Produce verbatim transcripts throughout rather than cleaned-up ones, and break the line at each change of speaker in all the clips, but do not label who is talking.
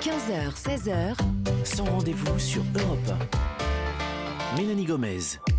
quinze heures, seize heures,
Sans rendez-vous sur Europe un. Mélanie Gomez.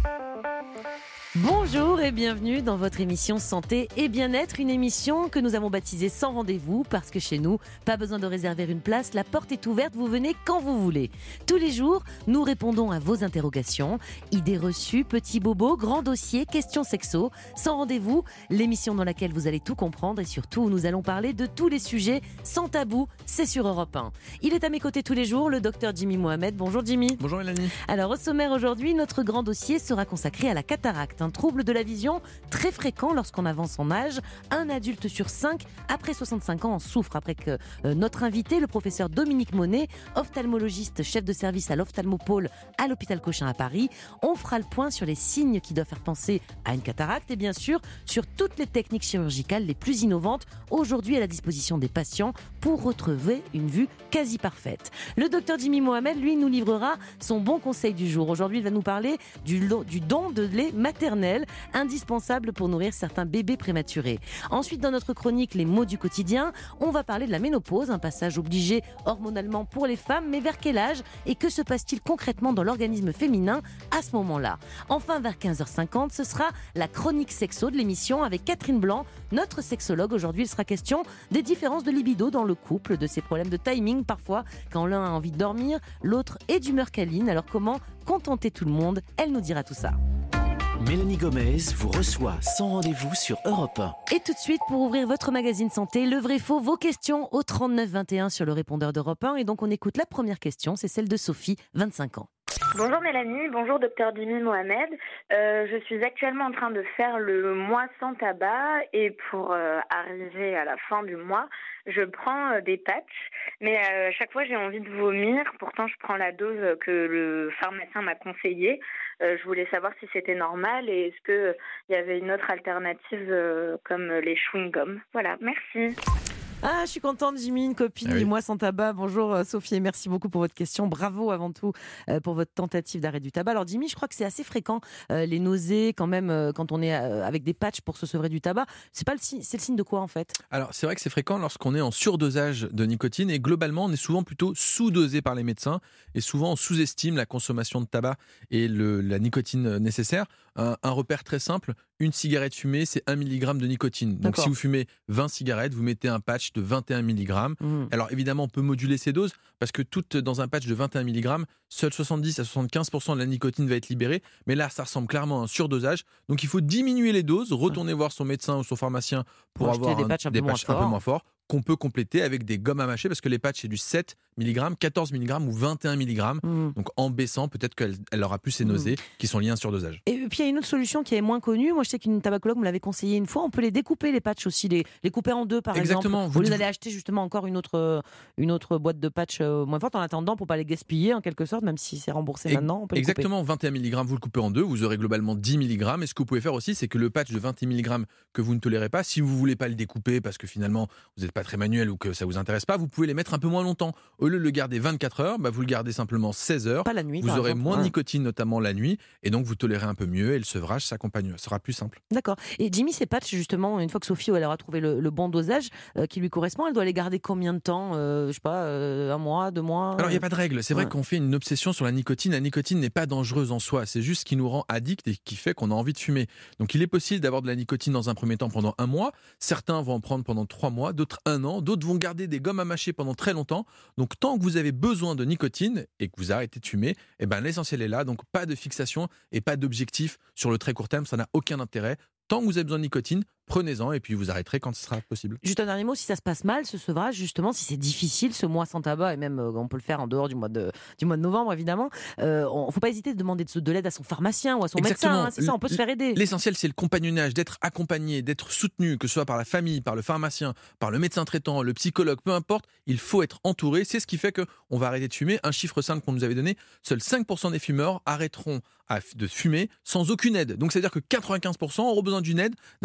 Bonjour et bienvenue dans votre émission Santé et Bien-être, une émission que nous avons baptisée Sans rendez-vous parce que chez nous, pas besoin de réserver une place, la porte est ouverte, vous venez quand vous voulez. Tous les jours, nous répondons à vos interrogations, idées reçues, petits bobos, grands dossiers, questions sexo. Sans rendez-vous, l'émission dans laquelle vous allez tout comprendre et surtout où nous allons parler de tous les sujets sans tabou, c'est sur Europe un. Il est à mes côtés tous les jours, le docteur Jimmy Mohamed. Bonjour Jimmy.
Bonjour Mélanie.
Alors au sommaire aujourd'hui, notre grand dossier sera consacré à la cataracte, un trouble de la vision très fréquent lorsqu'on avance en âge. Un adulte sur cinq après soixante-cinq ans en souffre, après que euh, notre invité, le professeur Dominique Monet, ophtalmologiste, chef de service à l'ophtalmopôle à l'hôpital Cochin à Paris, on fera le point sur les signes qui doivent faire penser à une cataracte et bien sûr sur toutes les techniques chirurgicales les plus innovantes aujourd'hui à la disposition des patients pour retrouver une vue quasi parfaite. Le docteur Jimmy Mohamed, lui, nous livrera son bon conseil du jour. Aujourd'hui, il va nous parler du, lo- du don de lait maternel, indispensable pour nourrir certains bébés prématurés. Ensuite, dans notre chronique Les mots du quotidien, on va parler de la ménopause, un passage obligé hormonalement pour les femmes, mais vers quel âge et que se passe-t-il concrètement dans l'organisme féminin à ce moment-là? Enfin, vers quinze heures cinquante, ce sera la chronique sexo de l'émission avec Catherine Blanc, notre sexologue. Aujourd'hui, il sera question des différences de libido dans le couple, de ces problèmes de timing parfois, quand l'un a envie de dormir, l'autre est d'humeur câline. Alors comment contenter tout le monde? Elle nous dira tout ça.
Mélanie Gomez vous reçoit sans rendez-vous sur Europe un.
Et tout de suite, pour ouvrir votre magazine santé, le vrai faux, vos questions au trente-neuf vingt et un sur le répondeur d'Europe un. Et donc on écoute la première question, c'est celle de Sophie, vingt-cinq ans.
Bonjour Mélanie, bonjour docteur Jimmy Mohamed. Euh, je suis actuellement en train de faire le mois sans tabac et pour euh, arriver à la fin du mois, je prends euh, des patchs. Mais euh, chaque fois j'ai envie de vomir, pourtant je prends la dose que le pharmacien m'a conseillée. Euh, je voulais savoir si c'était normal et est-ce qu'il y avait une autre alternative euh, comme les chewing-gums. Voilà, merci.
Ah, je suis contente, Jimmy, une copine
Ah oui.
du mois sans tabac. Bonjour euh, Sophie et merci beaucoup pour votre question. Bravo avant tout euh, pour votre tentative d'arrêt du tabac. Alors Jimmy, je crois que c'est assez fréquent euh, les nausées quand même euh, quand on est euh, avec des patchs pour se sevrer du tabac. C'est pas le signe, c'est le signe de quoi en fait?
Alors c'est vrai que c'est fréquent lorsqu'on est en surdosage de nicotine et globalement on est souvent plutôt sous-dosé par les médecins et souvent on sous-estime la consommation de tabac et le, la nicotine nécessaire. Un, un repère très simple, une cigarette fumée c'est un milligramme de nicotine. Donc
D'accord.
si vous fumez vingt cigarettes, vous mettez un patch de vingt et un milligrammes.
Mmh.
Alors évidemment on peut moduler ces doses parce que tout dans un patch de vingt et un milligrammes, seuls soixante-dix à soixante-quinze pour cent de la nicotine va être libérée. Mais là ça ressemble clairement à un surdosage. Donc il faut diminuer les doses, retourner voir son médecin ou son pharmacien pour
Pour acheter
avoir
des
un-
patchs un peu
des
moins
patchs un peu
forts.
moins forts qu'on peut compléter avec des gommes à mâcher parce que les patchs c'est du sept milligrammes, quatorze milligrammes ou vingt et un milligrammes.
Mmh.
Donc en baissant, peut-être qu'elle elle aura plus ces nausées qui sont liées à un surdosage.
Et puis il y a une autre solution qui est moins connue. Moi je sais qu'une tabacologue me l'avait conseillé une fois. On peut les découper les patchs aussi, les, les couper en deux par
Exactement.
exemple.
Vous
Au lieu
dites-
d'aller acheter justement encore une autre, euh, une autre boîte de patchs euh, moins forte en attendant pour pas les gaspiller en quelque sorte, même si c'est remboursé
Ex-
maintenant. On peut les couper.
Exactement, vingt et un milligrammes, vous le coupez en deux, vous aurez globalement dix milligrammes. Et ce que vous pouvez faire aussi, c'est que le patch de vingt et un milligrammes que vous ne tolérez pas, si vous voulez pas le découper parce que finalement vous n'êtes pas très manuel ou que ça vous intéresse pas, vous pouvez les mettre un peu moins longtemps. Au lieu de le garder vingt-quatre heures, bah vous le gardez simplement seize heures.
Pas la nuit.
Vous
par
aurez
exemple.
moins de
Ouais.
nicotine, notamment la nuit, et donc vous tolérez un peu mieux et le sevrage s'accompagne, sera plus simple.
D'accord. Et Jimmy, ces patchs, justement, une fois que Sophie elle aura trouvé le, le bon dosage euh, qui lui correspond, elle doit les garder combien de temps euh, Je sais pas, euh, un mois, deux mois
Alors il n'y a pas de règle, c'est vrai
Ouais.
qu'on fait une obsession sur la nicotine. La nicotine n'est pas dangereuse en soi, c'est juste ce qui nous rend addict et qui fait qu'on a envie de fumer. Donc il est possible d'avoir de la nicotine dans un premier temps pendant un mois, certains vont en prendre pendant trois mois, d'autres un an, d'autres vont garder des gommes à mâcher pendant très longtemps. Donc tant que vous avez besoin de nicotine et que vous arrêtez de fumer, eh ben, l'essentiel est là, donc pas de fixation et pas d'objectif sur le très court terme, ça n'a aucun intérêt. Tant que vous avez besoin de nicotine, prenez-en et puis vous arrêterez quand ce sera possible.
Juste un dernier mot, si ça se passe mal, ce sevrage, justement, si c'est difficile, ce mois sans tabac, et même euh, on peut le faire en dehors du mois de, du mois de novembre, évidemment, il ne faut pas hésiter de demander de, de l'aide à son pharmacien ou à son
Exactement.
médecin. Hein, c'est ça, on peut se faire aider.
L'essentiel, c'est le compagnonnage, d'être accompagné, d'être soutenu, que ce soit par la famille, par le pharmacien, par le médecin traitant, le psychologue, peu importe, il faut être entouré. C'est ce qui fait qu'on va arrêter de fumer. Un chiffre simple qu'on nous avait donné, seuls cinq pour cent des fumeurs arrêteront à- de fumer sans aucune aide. Donc, c'est-à-dire que quatre-vingt-quinze pour cent auront besoin d'une aide, d'un accompagnement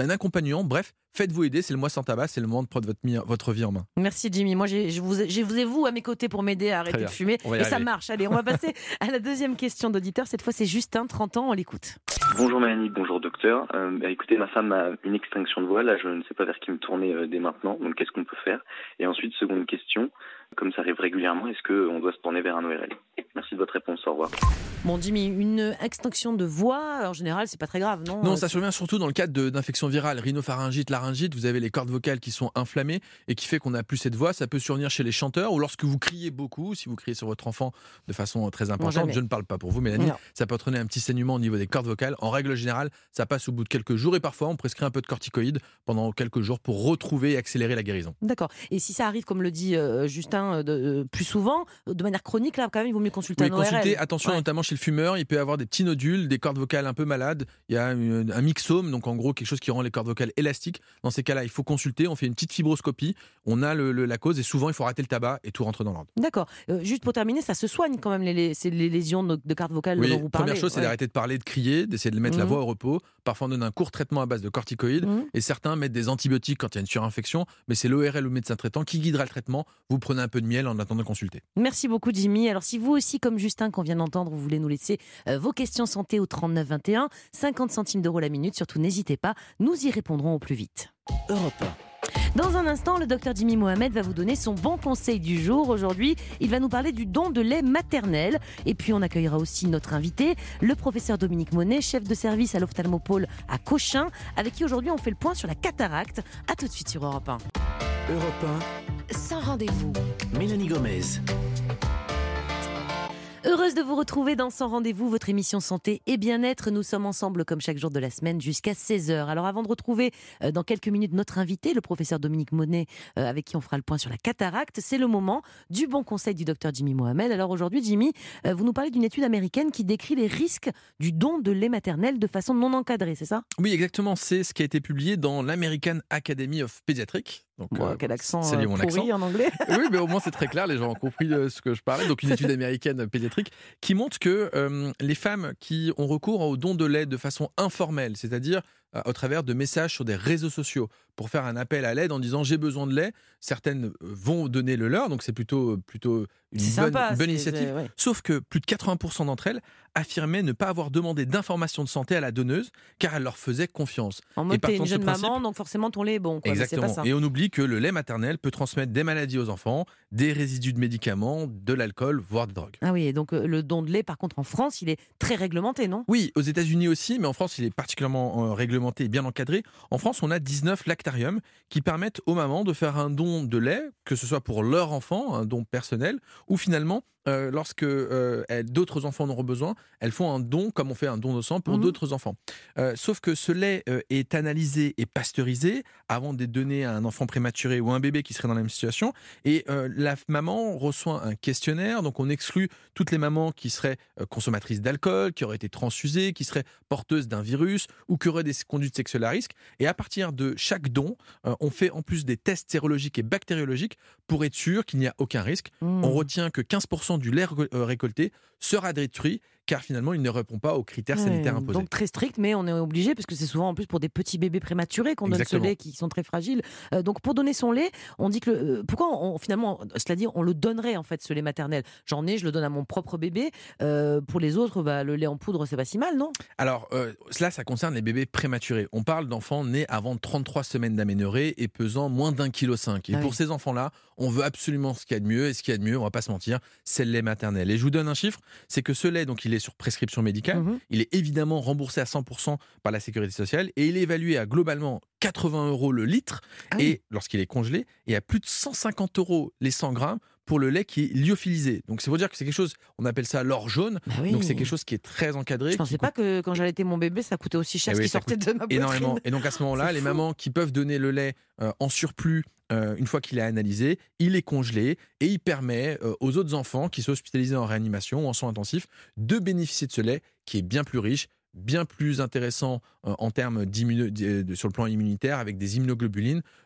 éternuant. Bref, faites-vous aider, c'est le mois sans tabac, c'est le moment de prendre votre, votre vie en main.
Merci Jimmy, moi j'ai, je vous, j'ai vous et vous à mes côtés pour m'aider à arrêter de fumer et ça marche. Allez, on va passer à la deuxième question d'auditeur, cette fois c'est Justin, trente ans, on l'écoute.
Bonjour Mélanie, bonjour docteur. Euh, bah, écoutez, ma femme a une extinction de voix, là je ne sais pas vers qui me tourner euh, dès maintenant, donc qu'est-ce qu'on peut faire? Et ensuite, seconde question, comme ça arrive régulièrement, est-ce qu'on doit se tourner vers un O R L? Merci de votre réponse, au revoir.
Bon Jimmy, une extinction de voix, en général c'est pas très grave, non?
Non, ça survient surtout dans le cadre de, d'infections virales, rhinopharyngite, laryngite, vous avez les cordes vocales qui sont inflammées et qui fait qu'on n'a plus cette voix. Ça peut survenir chez les chanteurs ou lorsque vous criez beaucoup, si vous criez sur votre enfant de façon très importante. Non, je ne parle pas pour vous Mélanie, non. Ça peut entraîner un petit saignement au niveau des cordes vocales. En règle générale, ça passe au bout de quelques jours et parfois on prescrit un peu de corticoïdes pendant quelques jours pour retrouver et accélérer la guérison.
D'accord. Et si ça arrive, comme le dit euh, Justin, de, euh, plus souvent, de manière chronique, là quand même il vaut mieux consulter
oui,
un O R L.
Consulter, attention, ouais. Notamment chez le fumeur, il peut y avoir des petits nodules, des cordes vocales un peu malades, il y a une, un myxome, donc en gros quelque chose qui rend les cordes vocales élastiques. Dans ces cas-là, il faut consulter, on fait une petite fibroscopie, on a le, le, la cause et souvent il faut rater le tabac et tout rentre dans l'ordre.
D'accord. Euh, juste pour terminer, ça se soigne quand même les, les, c'est les lésions de, de cordes vocales
oui,
dont vous parlez.
Première chose, c'est ouais. d'arrêter de parler, de crier, d'essayer de mettre mmh. la voix au repos. Parfois on donne un court traitement à base de corticoïdes mmh. et certains mettent des antibiotiques quand il y a une surinfection, mais c'est l'O R L ou le médecin traitant qui guidera le traitement. Vous prenez un peu de miel en attendant de consulter.
Merci beaucoup Jimmy. Alors si vous aussi, comme Justin qu'on vient d'entendre, vous voulez nous laisser euh, vos questions santé au trente-neuf vingt et un, cinquante centimes d'euros la minute, surtout n'hésitez pas, nous y répondrons au plus vite.
Europe un.
Dans un instant, le docteur Jimmy Mohamed va vous donner son bon conseil du jour. Aujourd'hui, il va nous parler du don de lait maternel. Et puis, on accueillera aussi notre invité, le professeur Dominique Monet, chef de service à l'ophtalmopôle à Cochin, avec qui aujourd'hui on fait le point sur la cataracte. A tout de suite sur Europe un.
Europe un.
Sans rendez-vous.
Mélanie Gomez.
Heureuse de vous retrouver dans Sans Rendez-vous, votre émission santé et bien-être. Nous sommes ensemble comme chaque jour de la semaine jusqu'à seize heures. Alors avant de retrouver euh, dans quelques minutes notre invité, le professeur Dominique Monet, euh, avec qui on fera le point sur la cataracte, c'est le moment du bon conseil du docteur Jimmy Mohamed. Alors aujourd'hui, Jimmy, euh, vous nous parlez d'une étude américaine qui décrit les risques du don de lait maternel de façon non encadrée, c'est ça?
Oui, exactement. C'est ce qui a été publié dans l'American Academy of Pediatrics.
Donc, bon, euh, quel accent
salut
euh,
mon
pourri
accent
en anglais.
Oui, mais au moins c'est très clair, les gens ont compris de ce que je parlais. Donc une étude américaine pédiatrique qui montre que euh, les femmes qui ont recours au don de lait de façon informelle, c'est-à-dire euh, au travers de messages sur des réseaux sociaux pour faire un appel à l'aide en disant j'ai besoin de lait, certaines vont donner le leur, donc c'est plutôt, plutôt une bonne,
sympa,
bonne initiative.
Ouais.
Sauf que plus de quatre-vingts pour cent d'entre elles affirmaient ne pas avoir demandé d'informations de santé à la donneuse car elle leur faisait confiance.
En mode t'es une jeune
principe,
maman, donc forcément ton lait est bon. Quoi,
exactement.
Mais c'est pas ça.
Et on oublie que le lait maternel peut transmettre des maladies aux enfants, des résidus de médicaments, de l'alcool, voire des drogues.
Ah oui, et donc euh, le don de lait, par contre, en France, il est très réglementé, non?
Oui, aux États-Unis aussi, mais en France, il est particulièrement euh, réglementé et bien encadré. En France, on a dix-neuf lactariums qui permettent aux mamans de faire un don de lait, que ce soit pour leur enfant, un don personnel, ou finalement, euh, lorsque euh, elles, d'autres enfants en auront besoin, elles font un don, comme on fait un don de sang pour mmh. d'autres enfants. Euh, sauf que ce lait euh, est analysé et pasteurisé avant d'être donné à un enfant prématuré ou à un bébé qui serait dans la même situation. Et euh, la maman reçoit un questionnaire, donc on exclut toutes les mamans qui seraient euh, consommatrices d'alcool, qui auraient été transfusées, qui seraient porteuses d'un virus ou qui auraient des conduites sexuelles à risque. Et à partir de chaque don, euh, on fait en plus des tests sérologiques et bactériologiques pour être sûr qu'il n'y a aucun risque. Mmh. On retient que quinze pour cent du lait récolté sera détruit car finalement il ne répond pas aux critères ouais, sanitaires imposés.
Donc très strict, mais on est obligé parce que c'est souvent en plus pour des petits bébés prématurés qu'on
Exactement.
donne ce lait qui sont très fragiles. Euh, donc pour donner son lait, on dit que le, euh, pourquoi on, finalement, cela dit, on le donnerait en fait ce lait maternel. J'en ai, je le donne à mon propre bébé. Euh, pour les autres, bah, le lait en poudre c'est pas si mal, non?
Alors euh, cela, ça concerne les bébés prématurés. On parle d'enfants nés avant trente-trois semaines d'aménorrhée et pesant moins d'un kilo cinq. Et ah pour oui. ces enfants-là, on veut absolument ce qu'il y a de mieux. Et ce qu'il y a de mieux, on va pas se mentir, c'est le lait maternel. Et je vous donne un chiffre, c'est que ce lait, donc il est sur prescription médicale, mmh. il est évidemment remboursé à cent pour cent par la sécurité sociale et il est évalué à globalement quatre-vingts euros le litre ah oui. et lorsqu'il est congelé et à plus de cent cinquante euros les cent grammes pour le lait qui est lyophilisé. Donc c'est pour dire que c'est quelque chose, on appelle ça l'or jaune, bah oui. donc c'est quelque chose qui est très encadré.
Je ne pensais pas coûte... que quand j'allaitais mon bébé, ça coûtait aussi cher eh ce oui, qui sortait de ma poitrine.
Énormément. Et donc à ce moment-là, les mamans qui peuvent donner le lait euh, en surplus, euh, une fois qu'il est analysé, il est congelé et il permet euh, aux autres enfants qui sont hospitalisés en réanimation ou en soins intensifs de bénéficier de ce lait qui est bien plus riche, bien plus intéressant euh, en termes d'immuno- de, sur le plan immunitaire avec des immunoglobulines.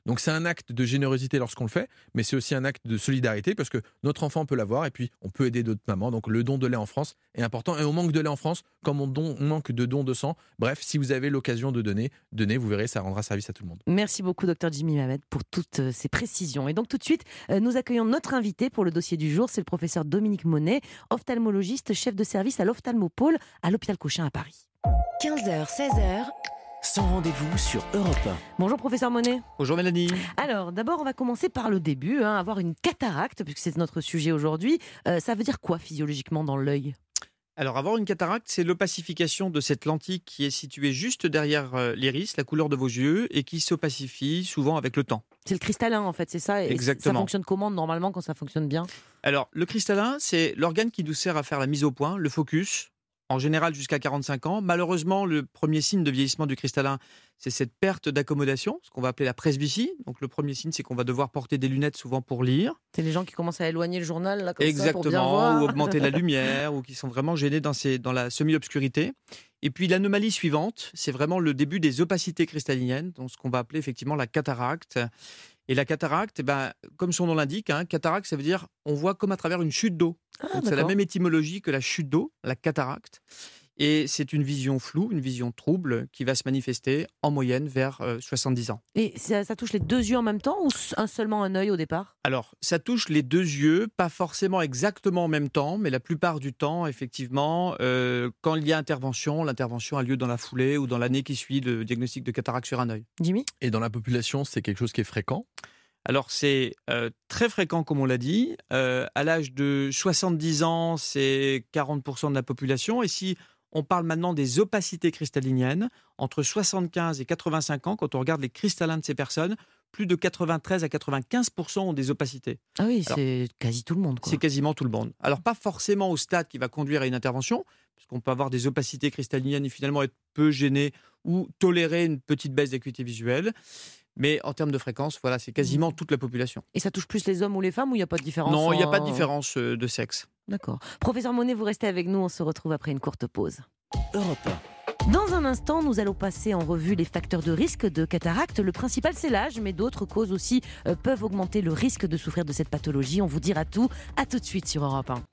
Donc c'est un acte de générosité lorsqu'on le fait, mais c'est aussi un acte de solidarité parce que notre enfant peut l'avoir et puis on peut aider d'autres mamans. Donc le don de lait en France est important et on manque de lait en France comme on, don, on manque de dons de sang. Bref, si vous avez l'occasion de donner, donnez, vous verrez, ça rendra service à tout le monde.
Merci beaucoup, docteur Jimmy Mohamed, pour toutes ces précisions. Et donc tout de suite, nous accueillons notre invité pour le dossier du jour, c'est le professeur Dominique Monet, ophtalmologiste, chef de service à l'ophtalmopôle à l'hôpital Cochin à Paris.
quinze heures, seize heures, sans rendez-vous sur Europe un.
Bonjour professeur Monet.
Bonjour Mélanie.
Alors d'abord on va commencer par le début, hein, avoir une cataracte, puisque c'est notre sujet aujourd'hui. Euh, ça veut dire quoi physiologiquement dans l'œil ?
Alors avoir une cataracte, c'est l'opacification de cette lentille qui est située juste derrière euh, l'iris, la couleur de vos yeux, et qui s'opacifie souvent avec le temps.
C'est le cristallin en fait, c'est ça ? Et
Exactement.
Ça fonctionne comment normalement quand ça fonctionne bien ?
Alors le cristallin, c'est l'organe qui nous sert à faire la mise au point, le focus, en général jusqu'à quarante-cinq ans. Malheureusement, le premier signe de vieillissement du cristallin, c'est cette perte d'accommodation, ce qu'on va appeler la presbytie. Donc le premier signe, c'est qu'on va devoir porter des lunettes souvent pour lire.
C'est les gens qui commencent à éloigner le journal là, comme
Exactement,
ça, pour bien voir.
ou augmenter la lumière, ou qui sont vraiment gênés dans, ces, dans la semi-obscurité. Et puis l'anomalie suivante, c'est vraiment le début des opacités cristalliniennes, donc ce qu'on va appeler effectivement la cataracte. Et la cataracte, eh ben, comme son nom l'indique, hein, cataracte, ça veut dire on voit comme à travers une chute d'eau.
Ah,
donc, c'est la même étymologie que la chute d'eau, la cataracte. Et c'est une vision floue, une vision trouble qui va se manifester en moyenne vers euh, soixante-dix ans.
Et ça, ça touche les deux yeux en même temps ou un, seulement un œil au départ ?
Alors, ça touche les deux yeux, pas forcément exactement en même temps, mais la plupart du temps, effectivement, euh, quand il y a intervention, l'intervention a lieu dans la foulée ou dans l'année qui suit le diagnostic de cataracte sur un œil.
Jimmy ?
Et dans la population, c'est quelque chose qui est fréquent ?
Alors, c'est euh, très fréquent, comme on l'a dit. Euh, à l'âge de soixante-dix ans, c'est quarante pour cent de la population. Et si on parle maintenant des opacités cristalliniennes, entre soixante-quinze et quatre-vingt-cinq ans, quand on regarde les cristallins de ces personnes, plus de quatre-vingt-treize à quatre-vingt-quinze pour cent ont des opacités.
Ah oui,
Alors,
c'est quasi tout le monde, quoi.
C'est quasiment tout le monde. Alors, pas forcément au stade qui va conduire à une intervention, parce qu'on peut avoir des opacités cristalliniennes et finalement être peu gêné ou tolérer une petite baisse d'acuité visuelle. Mais en termes de fréquence, voilà, c'est quasiment toute la population.
Et ça touche plus les hommes ou les femmes ou il n'y a pas de différence ?
Non, il n'y a
en...
pas de différence de sexe.
D'accord. Professeur Monet, vous restez avec nous, on se retrouve après une courte pause.
Europe un.
Dans un instant, nous allons passer en revue les facteurs de risque de cataracte. Le principal, c'est l'âge, mais d'autres causes aussi euh, peuvent augmenter le risque de souffrir de cette pathologie. On vous dira tout. À tout de suite sur Europe un.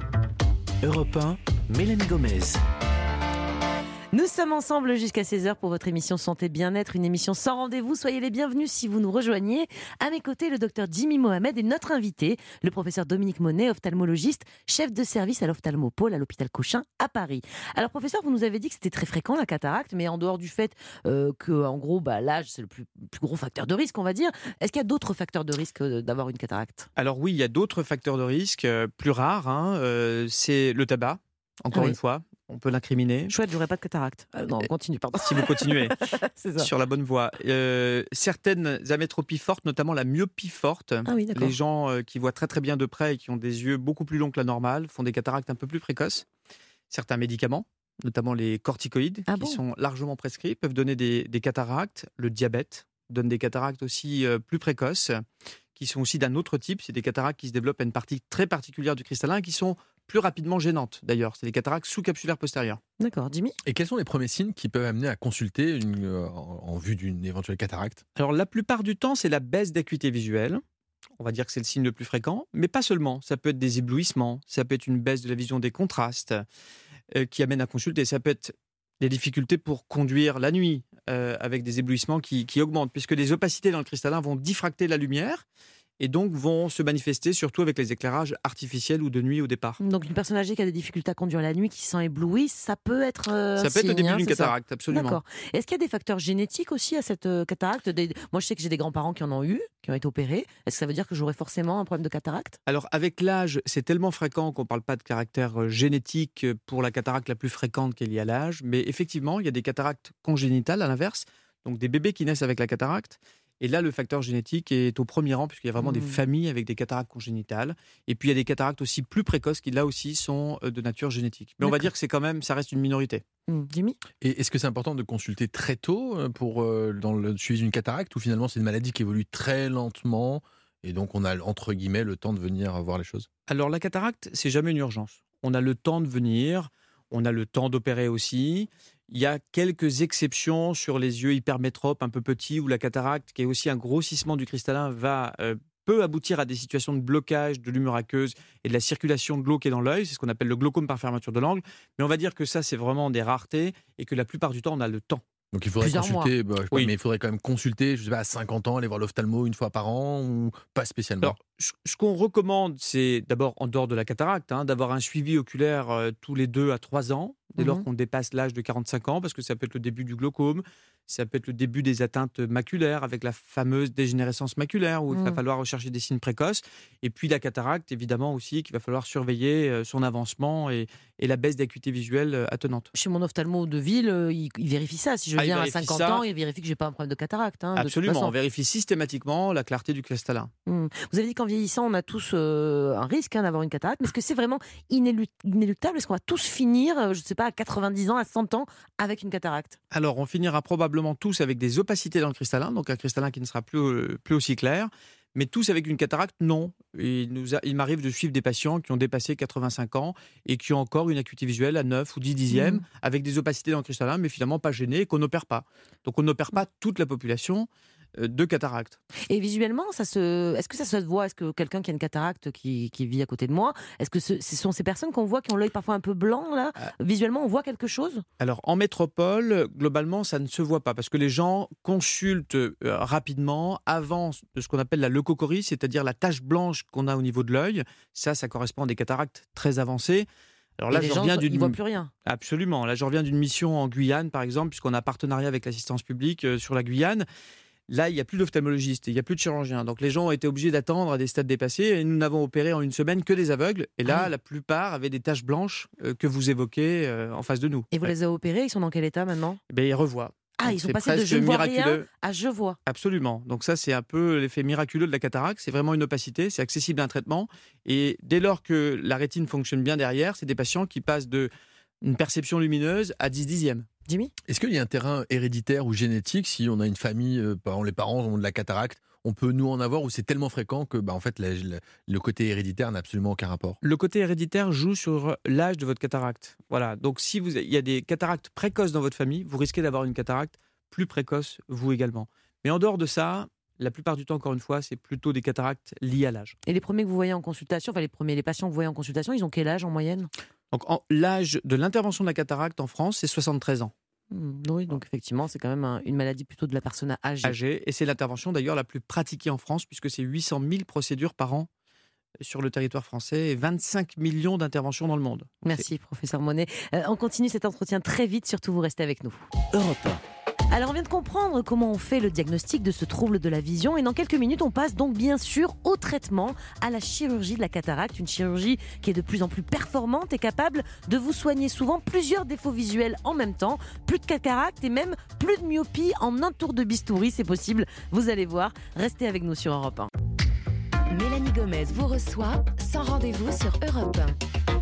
Europe un, Mélanie Gomez.
Nous sommes ensemble jusqu'à seize heures pour votre émission Santé Bien-être, une émission sans rendez-vous. Soyez les bienvenus si vous nous rejoignez. À mes côtés, le docteur Jimmy Mohamed et notre invité, le professeur Dominique Monet, ophtalmologiste, chef de service à l'ophtalmopôle à l'hôpital Cochin à Paris. Alors professeur, vous nous avez dit que c'était très fréquent la cataracte, mais en dehors du fait euh, que, en gros, bah, l'âge c'est le plus, plus gros facteur de risque, on va dire. Est-ce qu'il y a d'autres facteurs de risque d'avoir une cataracte ?
Alors oui, il y a d'autres facteurs de risque euh, plus rares. Hein, euh, c'est le tabac, encore
Ah oui.
une fois. On peut l'incriminer.
Chouette, j'aurais pas de cataracte. Euh, non, on continue, pardon.
Si vous continuez
C'est ça.
sur la bonne voie. Euh, certaines amétropies fortes, notamment la myopie forte,
Ah oui, d'accord.
les gens euh, qui voient très très bien de près et qui ont des yeux beaucoup plus longs que la normale font des cataractes un peu plus précoces. Certains médicaments, notamment les corticoïdes,
Ah
qui
bon
sont largement prescrits, peuvent donner des, des cataractes. Le diabète donne des cataractes aussi euh, plus précoces, qui sont aussi d'un autre type. C'est des cataractes qui se développent à une partie très particulière du cristallin et qui sont plus rapidement gênantes d'ailleurs. C'est les cataractes sous-capsulaires postérieures.
D'accord, Jimmy ?
Et quels sont les premiers signes qui peuvent amener à consulter une, euh, en, en vue d'une éventuelle cataracte ?
Alors la plupart du temps, c'est la baisse d'acuité visuelle. On va dire que c'est le signe le plus fréquent, mais pas seulement. Ça peut être des éblouissements, ça peut être une baisse de la vision des contrastes euh, qui amène à consulter. Ça peut être des difficultés pour conduire la nuit euh, avec des éblouissements qui, qui augmentent, puisque les opacités dans le cristallin vont diffracter la lumière et donc vont se manifester surtout avec les éclairages artificiels ou de nuit au départ.
Donc une personne âgée qui a des difficultés à conduire la nuit, qui se sent éblouie, ça peut être euh,
Ça
un
peut être le
signe,
début
hein,
d'une
c'est ça ?
cataracte, absolument.
D'accord. Est-ce qu'il y a des facteurs génétiques aussi à cette euh, cataracte ? Des... Moi, je sais que j'ai des grands-parents qui en ont eu, qui ont été opérés. Est-ce que ça veut dire que j'aurais forcément un problème de cataracte ?
Alors, avec l'âge, c'est tellement fréquent qu'on ne parle pas de caractère génétique pour la cataracte la plus fréquente qui est liée à l'âge. Mais effectivement, il y a des cataractes congénitales à l'inverse, donc des bébés qui naissent avec la cataracte. Et là, le facteur génétique est au premier rang, puisqu'il y a vraiment mmh. des familles avec des cataractes congénitales. Et puis, il y a des cataractes aussi plus précoces qui, là aussi, sont de nature génétique. Mais D'accord. on va dire que c'est quand même, ça reste une minorité.
Mmh. Jimmy ?
Et est-ce que c'est important de consulter très tôt pour, euh, dans le suivi d'une cataracte, ou finalement c'est une maladie qui évolue très lentement et donc on a, entre guillemets, le temps de venir voir les choses ?
Alors, la cataracte, c'est jamais une urgence. On a le temps de venir, on a le temps d'opérer aussi. Il y a quelques exceptions sur les yeux hypermétropes un peu petits où la cataracte, qui est aussi un grossissement du cristallin, va euh, peut aboutir à des situations de blocage de l'humeur aqueuse et de la circulation de l'eau qui est dans l'œil. C'est ce qu'on appelle le glaucome par fermeture de l'angle. Mais on va dire que ça, c'est vraiment des raretés et que la plupart du temps, on a le temps.
Donc il faudrait
Plusieurs
consulter, bah, je sais pas,
Oui.
mais il faudrait quand même consulter, je sais pas, à cinquante ans, aller voir l'ophtalmo une fois par an ou pas spécialement.
Alors, ce ce qu'on recommande, c'est d'abord, en dehors de la cataracte, hein, d'avoir un suivi oculaire euh, tous les deux à trois ans, dès lors
Mhm.
qu'on dépasse l'âge de quarante-cinq ans, parce que ça peut être le début du glaucome, ça peut être le début des atteintes maculaires, avec la fameuse dégénérescence maculaire, où il va
Mhm.
falloir rechercher des signes précoces. Et puis la cataracte, évidemment aussi, qu'il va falloir surveiller euh, son avancement et, et la baisse d'acuité visuelle euh, attenante.
Chez mon ophtalmo de ville, euh, il, il vérifie ça. Si je
Ah, il
viens à
vérifie
cinquante
ça.
ans, il vérifie que j'ai pas un problème de cataracte. hein, de toute
Absolument,
façon.
on vérifie systématiquement la clarté du cristallin.
Hmm. Vous avez dit qu'en vieillissant, on a tous euh, un risque hein, d'avoir une cataracte. Mais est-ce que c'est vraiment inélu- inéluctable? Est-ce qu'on va tous finir, euh, je ne sais pas, à quatre-vingt-dix ans, à cent ans, avec une cataracte?
Alors, on finira probablement tous avec des opacités dans le cristallin, donc un cristallin qui ne sera plus, euh, plus aussi clair, mais tous avec une cataracte, non. Et il, nous a- il m'arrive de suivre des patients qui ont dépassé quatre-vingt-cinq ans et qui ont encore une acuité visuelle à neuf ou dix dixièmes,
Mhm.
avec des opacités dans le cristallin, mais finalement pas gênés et qu'on n'opère pas. Donc, on n'opère pas toute la population euh, de cataracte.
Et visuellement, ça se... est-ce que ça se voit? Est-ce que quelqu'un qui a une cataracte qui, qui vit à côté de moi, est-ce que ce, ce sont ces personnes qu'on voit qui ont l'œil parfois un peu blanc là? Visuellement, on voit quelque chose?
Alors, en métropole, globalement, ça ne se voit pas parce que les gens consultent euh, rapidement avant de ce qu'on appelle la leucocorie, c'est-à-dire la tache blanche qu'on a au niveau de l'œil. Ça, ça correspond à des cataractes très avancées. Alors là,
Et les
je
gens,
reviens
ils
d'une
voient plus rien.
Absolument. Là, je reviens d'une mission en Guyane, par exemple, puisqu'on a un partenariat avec l'assistance publique euh, sur la Guyane. Là, il n'y a plus d'ophtalmologiste, il n'y a plus de chirurgien. Donc, les gens ont été obligés d'attendre à des stades dépassés et nous n'avons opéré en une semaine que des aveugles. Et là,
Ah oui.
la plupart avaient des taches blanches euh, que vous évoquez euh, en face de nous.
Et vous
Ouais.
les avez opérés, ils sont dans quel état maintenant?
Eh bien, ils revoient.
Ah,
Donc,
ils sont
c'est
passés de
presque
je ne vois
miraculeux.
rien à je vois.
Absolument. Donc ça, c'est un peu l'effet miraculeux de la cataracte. C'est vraiment une opacité, c'est accessible à un traitement. Et dès lors que la rétine fonctionne bien derrière, c'est des patients qui passent de une perception lumineuse à dix dixièmes.
Jimmy?
Est-ce qu'il y a un terrain héréditaire ou génétique, si on a une famille, euh, par exemple, les parents ont de la cataracte, on peut nous en avoir ou c'est tellement fréquent que bah, en fait, la- la- le côté héréditaire n'a absolument aucun rapport?
Le côté héréditaire joue sur l'âge de votre cataracte. Voilà. Donc si vous, il y a des cataractes précoces dans votre famille, vous risquez d'avoir une cataracte plus précoce, vous également. Mais en dehors de ça, la plupart du temps, encore une fois, c'est plutôt des cataractes liées à l'âge.
Et les premiers que vous voyez en consultation, enfin les premiers, les patients que vous voyez en consultation, ils ont quel âge en moyenne?
Donc en- l'âge de l'intervention de la cataracte en France, c'est soixante-treize ans.
Hmm, Oui, donc effectivement, c'est quand même un- une maladie plutôt de la personne âgée.
Âgé, et c'est l'intervention d'ailleurs la plus pratiquée en France, puisque c'est huit cent mille procédures par an sur le territoire français et vingt-cinq millions d'interventions dans le monde.
Merci, professeur Monet. Euh, on continue cet entretien très vite, surtout vous restez avec nous.
Europe un.
Alors on vient de comprendre comment on fait le diagnostic de ce trouble de la vision et dans quelques minutes on passe donc bien sûr au traitement, à la chirurgie de la cataracte, une chirurgie qui est de plus en plus performante et capable de vous soigner souvent plusieurs défauts visuels en même temps, plus de cataracte et même plus de myopie en un tour de bistouri, c'est possible, vous allez voir, restez avec nous sur Europe un.
Mélanie Gomez vous reçoit sans rendez-vous sur Europe un.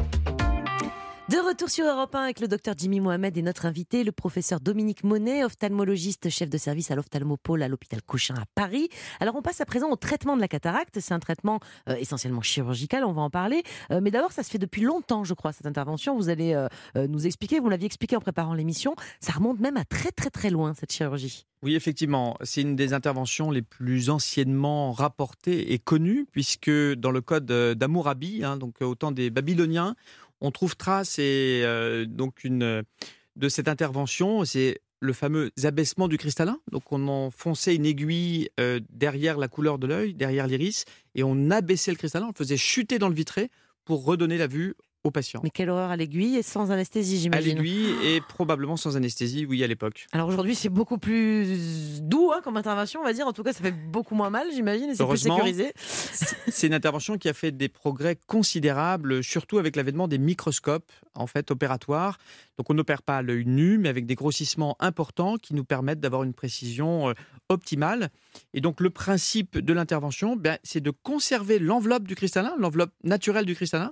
De retour sur Europe un avec le docteur Jimmy Mohamed et notre invité, le professeur Dominique Monet, ophtalmologiste, chef de service à l'ophtalmopôle à l'hôpital Cochin à Paris. Alors on passe à présent au traitement de la cataracte. C'est un traitement euh, essentiellement chirurgical, on va en parler. Euh, mais d'abord, ça se fait depuis longtemps, je crois, cette intervention. Vous allez euh, euh, nous expliquer, vous l'aviez expliqué en préparant l'émission, ça remonte même à très très très loin, cette chirurgie.
Oui, effectivement, c'est une des interventions les plus anciennement rapportées et connues, puisque dans le code euh, d'Hammurabi, hein, donc au temps des Babyloniens, on trouve trace et, euh, donc une, de cette intervention, c'est le fameux abaissement du cristallin. Donc on enfonçait une aiguille euh, derrière la couleur de l'œil, derrière l'iris, et on abaissait le cristallin, on le faisait chuter dans le vitré pour redonner la vue au patient.
Mais quelle horreur à l'aiguille et sans anesthésie,
À
j'imagine.
l'aiguille et probablement sans anesthésie, oui, à l'époque.
Alors aujourd'hui, c'est beaucoup plus doux hein, comme intervention, on va dire. En tout cas, ça fait beaucoup moins mal, j'imagine, et c'est plus
Heureusement.
sécurisé.
C'est une intervention qui a fait des progrès considérables, surtout avec l'avènement des microscopes en fait opératoires. Donc on n'opère pas à l'œil nu, mais avec des grossissements importants qui nous permettent d'avoir une précision euh, optimale. Et donc le principe de l'intervention, ben, c'est de conserver l'enveloppe du cristallin, l'enveloppe naturelle du cristallin,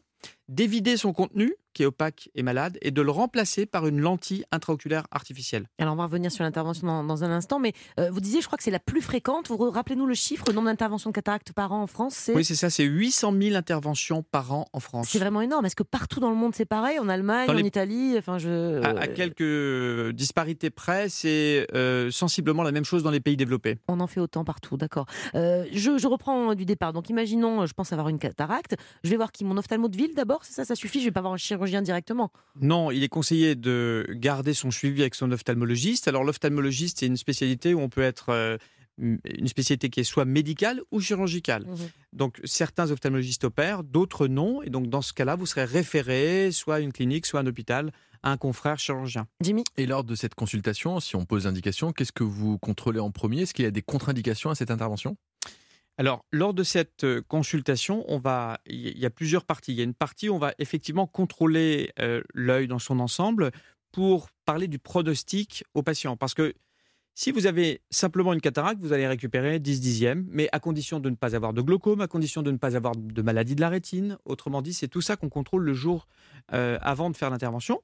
d'évider son contenu, qui est opaque et malade, et de le remplacer par une lentille intraoculaire artificielle.
Alors, on va revenir sur l'intervention dans, dans un instant, mais euh, vous disiez, je crois que c'est la plus fréquente. Vous rappelez-nous le chiffre, le nombre d'interventions de cataracte par an en France, c'est...
Oui, c'est ça, c'est huit cent mille interventions par an en France.
C'est vraiment énorme. Est-ce que partout dans le monde c'est pareil, en Allemagne,
Dans les...
en Italie, enfin je...
à, à quelques disparités près, c'est euh, sensiblement la même chose dans les pays développés.
On en fait autant partout, d'accord. Euh, je, je reprends du départ. Donc imaginons, je pense avoir une cataracte. Je vais voir qui, mon ophtalmo de ville d'abord, c'est ça, ça suffit. Je vais pas voir un chirurgien directement.
Non, il est conseillé de garder son suivi avec son ophtalmologiste. Alors l'ophtalmologiste, c'est une spécialité où on peut être euh, une spécialité qui est soit médicale ou chirurgicale. Mmh. Donc certains ophtalmologistes opèrent, d'autres non. Et donc dans ce cas-là, vous serez référé soit à une clinique, soit à un hôpital, à un confrère chirurgien.
Jimmy ?
Et lors de cette consultation, si on pose l'indication, qu'est-ce que vous contrôlez en premier ? Est-ce qu'il y a des contre-indications à cette intervention ?
Alors, lors de cette consultation, on va, il y a plusieurs parties. Il y a une partie où on va effectivement contrôler euh, l'œil dans son ensemble pour parler du pronostic au patient. Parce que si vous avez simplement une cataracte, vous allez récupérer dix dixièmes, mais à condition de ne pas avoir de glaucome, à condition de ne pas avoir de maladie de la rétine. Autrement dit, c'est tout ça qu'on contrôle le jour euh, avant de faire l'intervention.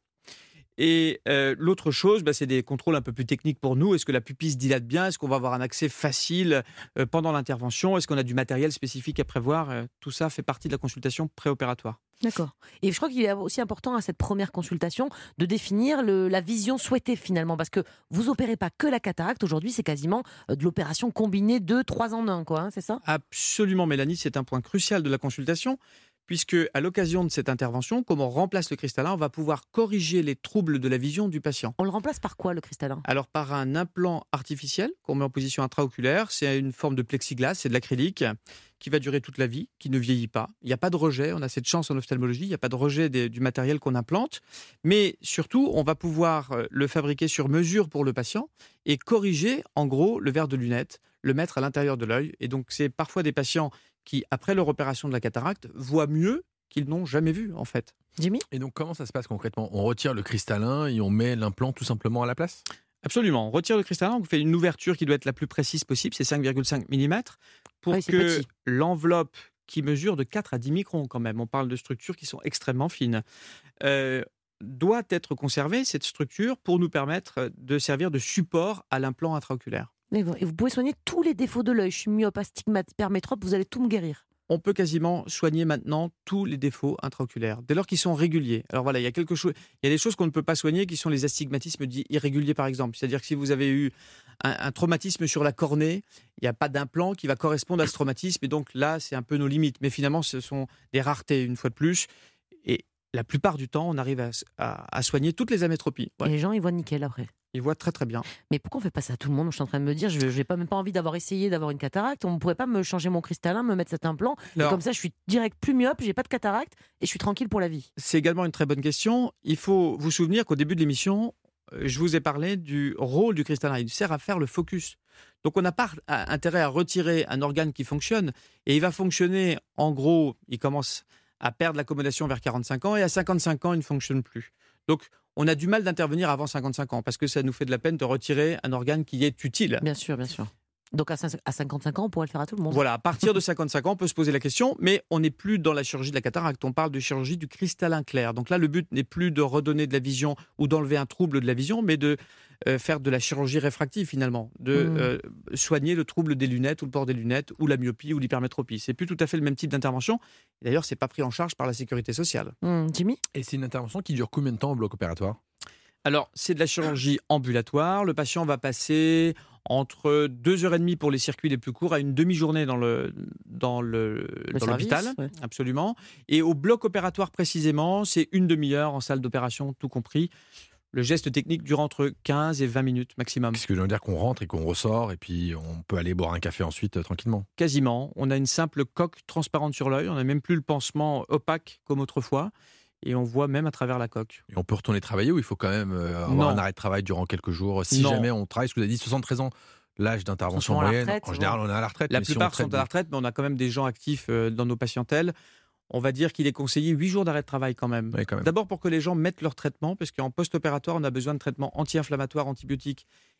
Et euh, l'autre chose, bah, c'est des contrôles un peu plus techniques pour nous. Est-ce que la pupille se dilate bien ? Est-ce qu'on va avoir un accès facile euh, pendant l'intervention ? Est-ce qu'on a du matériel spécifique à prévoir ? euh, Tout ça fait partie de la consultation préopératoire.
D'accord. Et je crois qu'il est aussi important à cette première consultation de définir le, la vision souhaitée finalement, parce que vous opérez pas que la cataracte. Aujourd'hui, c'est quasiment de l'opération combinée deux, trois en un, quoi. Hein, c'est ça ?
Absolument, Mélanie, c'est un point crucial de la consultation. Puisque, à l'occasion de cette intervention, comme on remplace le cristallin, on va pouvoir corriger les troubles de la vision du patient.
On le remplace par quoi, le cristallin ?
Alors, par un implant artificiel qu'on met en position intraoculaire. C'est une forme de plexiglas, c'est de l'acrylique, qui va durer toute la vie, qui ne vieillit pas. Il n'y a pas de rejet, on a cette chance en ophtalmologie, il n'y a pas de rejet des, du matériel qu'on implante. Mais surtout, on va pouvoir le fabriquer sur mesure pour le patient et corriger, en gros, le verre de lunettes, le mettre à l'intérieur de l'œil. Et donc, c'est parfois des patients qui, après leur opération de la cataracte, voient mieux qu'ils n'ont jamais vu, en fait.
Jimmy ?
Et donc, comment ça se passe concrètement ? On retire le cristallin et on met l'implant tout simplement à la place ?
Absolument. On retire le cristallin, on fait une ouverture qui doit être la plus précise possible, c'est cinq virgule cinq millimètres, pour
oui,
que
petit.
L'enveloppe, qui mesure de quatre à dix microns quand même, on parle de structures qui sont extrêmement fines, euh, doit être conservée, cette structure, pour nous permettre de servir de support à l'implant intraoculaire.
Et vous pouvez soigner tous les défauts de l'œil. Je suis myope, astigmate, hypermétrope, vous allez tout me guérir.
On peut quasiment soigner maintenant tous les défauts intraoculaires, dès lors qu'ils sont réguliers. Alors voilà, il y a quelque chose, il y a des choses qu'on ne peut pas soigner, qui sont les astigmatismes dits irréguliers, par exemple. C'est-à-dire que si vous avez eu un, un traumatisme sur la cornée, il n'y a pas d'implant qui va correspondre à ce traumatisme, et donc là, c'est un peu nos limites. Mais finalement, ce sont des raretés, une fois de plus. Et la plupart du temps, on arrive à, à, à soigner toutes les amétropies.
Ouais. Et les gens, ils voient nickel après.
Ils voient très très bien.
Mais pourquoi on fait pas ça à tout le monde ? Je suis en train de me dire, je n'ai pas, même pas envie d'avoir essayé d'avoir une cataracte. On ne pourrait pas me changer mon cristallin, me mettre cet implant. Alors, et comme ça, je suis direct plus myope, j'ai pas de cataracte et je suis tranquille pour la vie.
C'est également une très bonne question. Il faut vous souvenir qu'au début de l'émission, je vous ai parlé du rôle du cristallin. Il sert à faire le focus. Donc on n'a pas intérêt à retirer un organe qui fonctionne, et il va fonctionner, en gros, il commence à perdre l'accommodation vers quarante-cinq ans, et à cinquante-cinq ans, il ne fonctionne plus. Donc on a du mal d'intervenir avant cinquante-cinq ans, parce que ça nous fait de la peine de retirer un organe qui est utile.
Bien sûr, bien sûr. Donc à cinquante-cinq ans, on pourrait le faire à tout le monde.
Voilà, à partir de cinquante-cinq ans, on peut se poser la question, mais on n'est plus dans la chirurgie de la cataracte, on parle de chirurgie du cristallin clair. Donc là, le but n'est plus de redonner de la vision ou d'enlever un trouble de la vision, mais de euh, faire de la chirurgie réfractive finalement, de mmh. euh, soigner le trouble des lunettes ou le port des lunettes ou la myopie ou l'hypermétropie. C'est plus tout à fait le même type d'intervention. Et d'ailleurs, c'est pas pris en charge par la sécurité sociale.
Mmh. Jimmy ?
Et c'est une intervention qui dure combien de temps au bloc opératoire ?
Alors, c'est de la chirurgie ambulatoire. Le patient va passer entre deux heures et demie pour les circuits les plus courts à une demi-journée dans, le, dans, le,
le
dans
service,
l'hôpital.
Ouais.
Absolument. Et au bloc opératoire précisément, c'est une demi-heure en salle d'opération, tout compris. Le geste technique dure entre quinze et vingt minutes maximum.
Ce que je veux dire qu'on rentre et qu'on ressort et puis on peut aller boire un café ensuite euh, tranquillement.
Quasiment. On a une simple coque transparente sur l'œil. On n'a même plus le pansement opaque comme autrefois. Et on voit même à travers la coque.
Et on peut retourner travailler ou il faut quand même euh, avoir
non.
un arrêt de travail durant quelques jours si
non.
jamais on travaille, ce que vous avez dit, soixante-treize ans, l'âge d'intervention moyenne.
Retraite,
en général, on est à la retraite.
La
mais
plupart
si on
sont à la retraite, mais on a quand même des gens actifs euh, dans nos patientèles. On va dire qu'il est conseillé huit jours d'arrêt de travail quand même.
Oui, quand même.
D'abord pour que les gens mettent leur traitement, parce qu'en post-opératoire, on a besoin de traitements anti-inflammatoires, antibiotiques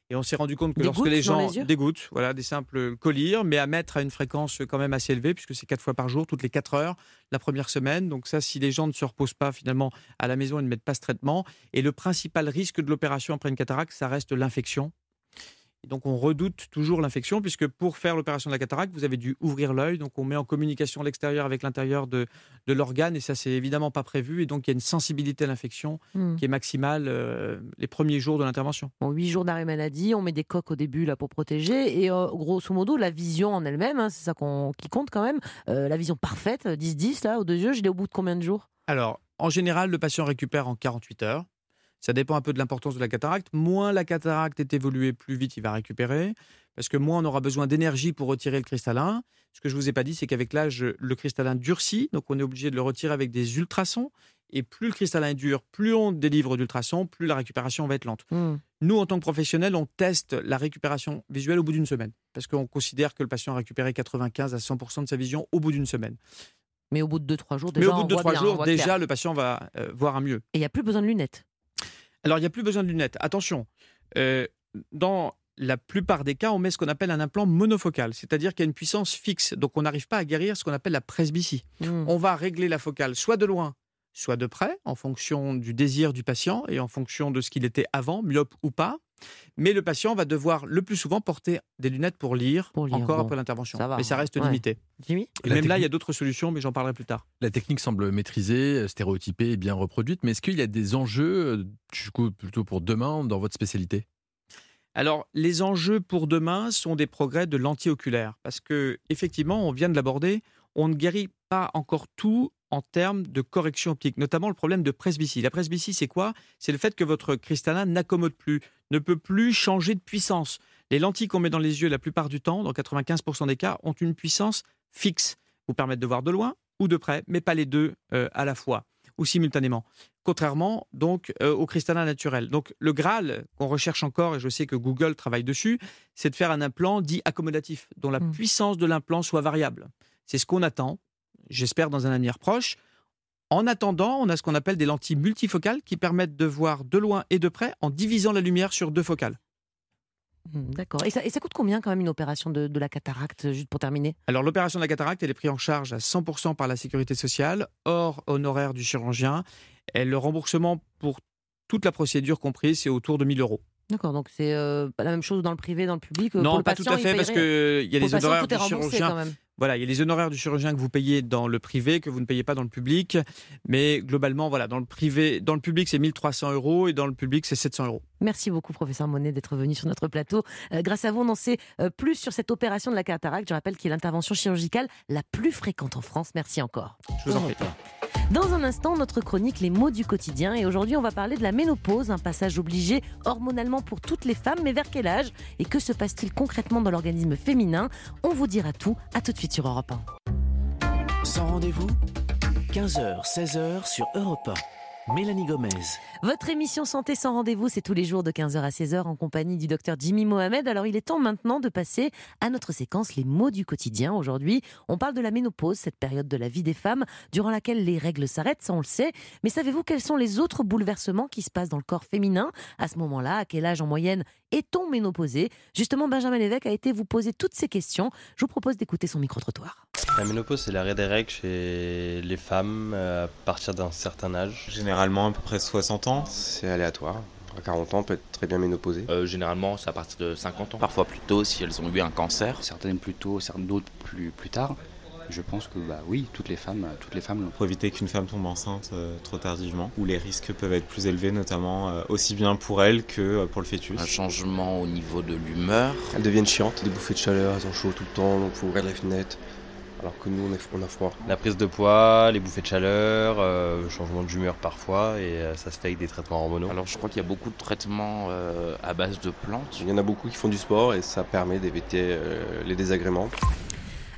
Et on s'est rendu compte que
Des
lorsque
gouttes
les
dans
gens
les yeux
des gouttes, voilà, des simples collyres, mais à mettre à une fréquence quand même assez élevée, puisque c'est quatre fois par jour, toutes les quatre heures, la première semaine. Donc ça, si les gens ne se reposent pas finalement à la maison et ne mettent pas ce traitement. Et le principal risque de l'opération après une cataracte, ça reste l'infection. Et donc on redoute toujours l'infection, puisque pour faire l'opération de la cataracte, vous avez dû ouvrir l'œil. Donc on met en communication l'extérieur avec l'intérieur de, de l'organe, et ça, c'est évidemment pas prévu. Et donc il y a une sensibilité à l'infection
Hmm.
qui est maximale euh, les premiers jours de l'intervention.
Bon, huit jours d'arrêt maladie, on met des coques au début là pour protéger et euh, grosso modo la vision en elle-même, hein, c'est ça qu'on, qui compte quand même, euh, la vision parfaite, dix dix là aux deux yeux, je l'ai au bout de combien de jours?
Alors, en général, le patient récupère en quarante-huit heures. Ça dépend un peu de l'importance de la cataracte. Moins la cataracte est évoluée, plus vite il va récupérer, parce que moins on aura besoin d'énergie pour retirer le cristallin. Ce que je ne vous ai pas dit, c'est qu'avec l'âge, le cristallin durcit, donc on est obligé de le retirer avec des ultrasons. Et plus le cristallin est dur, plus on délivre d'ultrasons, plus la récupération va être lente.
Hmm.
Nous, en tant que professionnels, on teste la récupération visuelle au bout d'une semaine, parce qu'on considère que le patient a récupéré quatre-vingt-quinze à cent pour cent de sa vision au bout d'une semaine.
Mais au bout de deux trois jours,
Mais
déjà
au bout
on
de deux
voit
trois
bien, on
jours,
voit
déjà,
clair.
le patient va euh, voir un mieux.
Et il n'y a plus besoin de lunettes.
Alors, il n'y a plus besoin de lunettes. Attention, euh, dans la plupart des cas, on met ce qu'on appelle un implant monofocal, c'est-à-dire qu'il y a une puissance fixe. Donc, on n'arrive pas à guérir ce qu'on appelle la presbytie.
Hmm.
On va régler la focale soit de loin, soit de près, en fonction du désir du patient et en fonction de ce qu'il était avant, myope ou pas. Mais le patient va devoir le plus souvent porter des lunettes pour lire,
Pour lire,
encore
bon,
après l'intervention.
ça va,
mais ça reste
ouais.
limité.
Jimmy?
Et
La
même là, il y
technique-
a d'autres solutions, mais j'en parlerai plus tard.
La technique semble maîtrisée, stéréotypée et bien reproduite, mais est-ce qu'il y a des enjeux, euh, du coup, plutôt pour demain, dans votre spécialité?
Alors, les enjeux pour demain sont des progrès de l'anti-oculaire. Parce que, effectivement, on vient de l'aborder, on ne guérit pas encore tout en termes de correction optique, notamment le problème de presbytie. La presbytie, c'est quoi? C'est le fait que votre cristallin n'accommode plus, ne peut plus changer de puissance. Les lentilles qu'on met dans les yeux, la plupart du temps, dans quatre-vingt-quinze pour cent des cas, ont une puissance fixe, vous permettent de voir de loin ou de près, mais pas les deux euh, à la fois ou simultanément. Contrairement donc euh, au cristallin naturel. Donc le Graal qu'on recherche encore, et je sais que Google travaille dessus, c'est de faire un implant dit accommodatif, dont la
Mm.
puissance de l'implant soit variable. C'est ce qu'on attend, j'espère dans un avenir proche. En attendant, on a ce qu'on appelle des lentilles multifocales qui permettent de voir de loin et de près en divisant la lumière sur deux focales.
Hmm, d'accord. Et ça, et ça coûte combien quand même une opération de, de la cataracte, juste pour terminer?
Alors l'opération de la cataracte, elle est prise en charge à cent pour cent par la sécurité sociale, hors honoraire du chirurgien. Et le remboursement pour toute la procédure comprise, c'est autour de mille euros.
D'accord, donc c'est euh, la même chose dans le privé, dans le public? euh,
Non,
pour le
pas
patient,
tout à
il
fait,
paye
parce
rien.
qu'il y a
Pour
les
le patient,
honoraires
tout est
du
remboursé
chirurgien.
quand même.
Voilà, il y a les honoraires du chirurgien que vous payez dans le privé, que vous ne payez pas dans le public. Mais globalement, voilà, dans le privé, dans le public, c'est mille trois cents euros et dans le public, c'est sept cents euros.
Merci beaucoup, professeur Monet, d'être venu sur notre plateau. Euh, grâce à vous, on en sait euh, plus sur cette opération de la cataracte. Je rappelle qu'il est l'intervention chirurgicale la plus fréquente en France. Merci encore.
Je vous en prie.
Dans un instant, notre chronique Les mots du quotidien. Et aujourd'hui, on va parler de la ménopause, un passage obligé hormonalement pour toutes les femmes. Mais vers quel âge? Et que se passe-t-il concrètement dans l'organisme féminin? On vous dira tout. À tout de suite sur Europe un.
Sans rendez-vous, quinze heures, seize heures sur Europe un. Mélanie Gomez.
Votre émission Santé sans rendez-vous, c'est tous les jours de quinze heures à seize heures en compagnie du docteur Jimmy Mohamed. Alors il est temps maintenant de passer à notre séquence Les mots du quotidien. Aujourd'hui, on parle de la ménopause, cette période de la vie des femmes durant laquelle les règles s'arrêtent, ça on le sait. Mais savez-vous quels sont les autres bouleversements qui se passent dans le corps féminin à ce moment-là? À quel âge en moyenne est-on ménopausé? Justement, Benjamin Lévesque a été vous poser toutes ces questions. Je vous propose d'écouter son micro-trottoir.
La ménopause, c'est l'arrêt des règles chez les femmes euh, à partir d'un certain âge.
Généralement à peu près soixante ans.
C'est aléatoire. À quarante ans, on peut être très bien ménopausé.
Euh, généralement, c'est à partir de cinquante ans. Parfois plus tôt si elles ont eu un cancer.
Certaines plus tôt, certaines d'autres plus, plus tard. Je pense que bah oui, toutes les femmes, toutes les femmes l'ont.
Pour éviter qu'une femme tombe enceinte euh, trop tardivement, où les risques peuvent être plus élevés, notamment euh, aussi bien pour elle que euh, pour le fœtus.
Un changement au niveau de l'humeur.
Elles deviennent chiantes, des bouffées de chaleur, elles ont chaud tout le temps, donc il faut ouvrir la fenêtre. Alors que nous, on, est, on a froid.
La prise de poids, les bouffées de chaleur, euh, le changement d'humeur parfois, et euh, ça se fait avec des traitements hormonaux.
Alors je crois qu'il y a beaucoup de traitements euh, à base de plantes.
Il y en a beaucoup qui font du sport et ça permet d'éviter euh, les désagréments.